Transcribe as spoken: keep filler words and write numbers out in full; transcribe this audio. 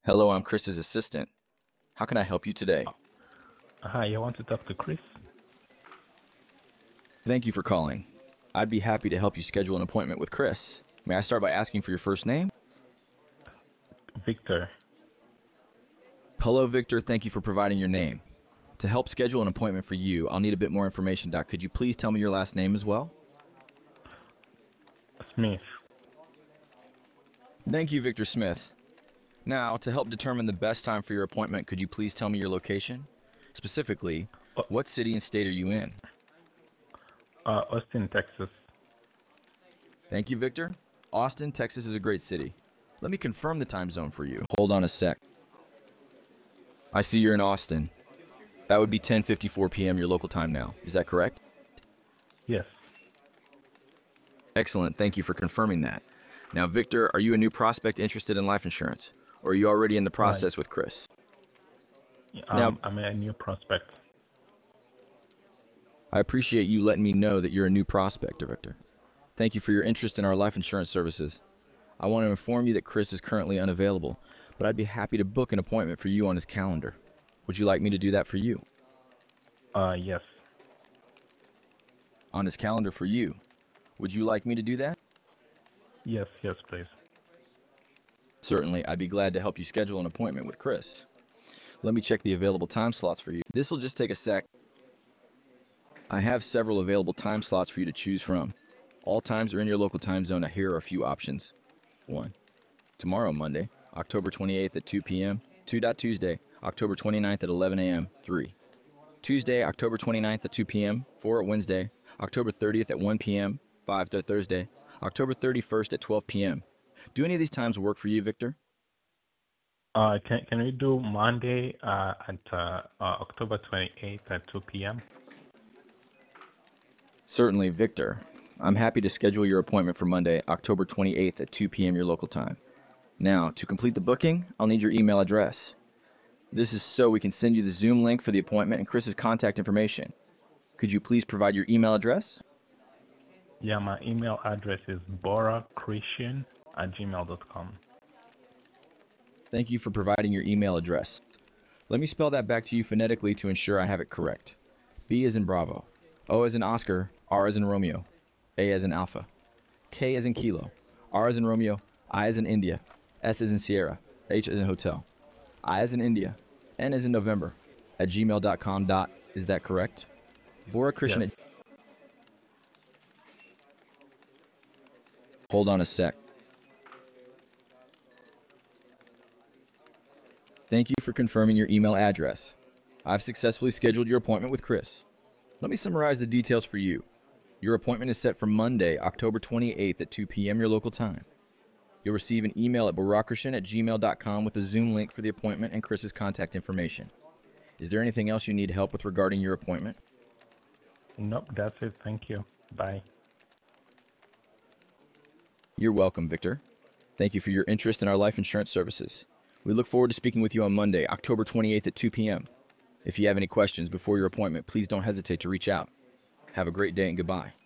Hello, I'm Chris's assistant. How can I help you today? Hi, I want to talk to Chris. Thank you for calling. I'd be happy to help you schedule an appointment with Chris. May I start by asking for your first name? Victor. Hello, Victor. Thank you for providing your name. To help schedule an appointment for you, I'll need a bit more information, Doc. Could you please tell me your last name as well? Smith. Thank you, Victor Smith. Now, to help determine the best time for your appointment, could you please tell me your location? Specifically, Uh, what city and state are you in? uh, Austin, Texas. Thank you, Victor. Austin, Texas is a great city. Let me confirm the time zone for you. Hold on a sec. I see you're in Austin. That would be ten fifty-four p m your local time now. Is that correct? Yes. Excellent. Thank you for confirming that. Now, Victor, are you a new prospect interested in life insurance? Or are you already in the Uh, process with Chris? Now, um, I'm a new prospect. I appreciate you letting me know that you're a new prospector, Victor. Thank you for your interest in our life insurance services. I want to inform you that Chris is currently unavailable, but I'd be happy to book an appointment for you on his calendar. Would you like me to do that for you? Uh, yes. On his calendar for you. Would you like me to do that? Yes, yes, please. Certainly, I'd be glad to help you schedule an appointment with Chris. Let me check the available time slots for you. This will just take a sec. I have several available time slots for you to choose from. All times are in your local time zone. Here are a few options. one. Tomorrow, Monday, October twenty-eighth at two p m two. Tuesday, October twenty-ninth at eleven a m three. Tuesday, October twenty-ninth at two p m four. At Wednesday, October thirtieth at one p m five. To Thursday, October thirty-first at twelve p m Do any of these times work for you, Victor? Uh, can can we do Monday uh, at uh, uh, October twenty-eighth at two p m? Certainly, Victor. I'm happy to schedule your appointment for Monday, October twenty-eighth at two p m your local time. Now, to complete the booking, I'll need your email address. This is so we can send you the Zoom link for the appointment and Chris's contact information. Could you please provide your email address? Yeah, my email address is borachristian at gmail dot com. Thank you for providing your email address. Let me spell that back to you phonetically to ensure I have it correct. B as in Bravo, O as in Oscar, R as in Romeo, A as in Alpha, K as in Kilo, R as in Romeo, I as in India, S as in Sierra, H as in Hotel, I as in India, N as in November, at gmail dot com. Dot, is that correct? Bora Yes. Christian at... Hold on a sec. Thank you for confirming your email address. I've successfully scheduled your appointment with Chris. Let me summarize the details for you. Your appointment is set for Monday, October twenty-eighth at two p m your local time. You'll receive an email at boracrishan at gmail dot com with a Zoom link for the appointment and Chris's contact information. Is there anything else you need help with regarding your appointment? Nope, that's it. Thank you. Bye. You're welcome, Victor. Thank you for your interest in our life insurance services. We look forward to speaking with you on Monday, October twenty-eighth at two p m If you have any questions before your appointment, please don't hesitate to reach out. Have a great day and goodbye.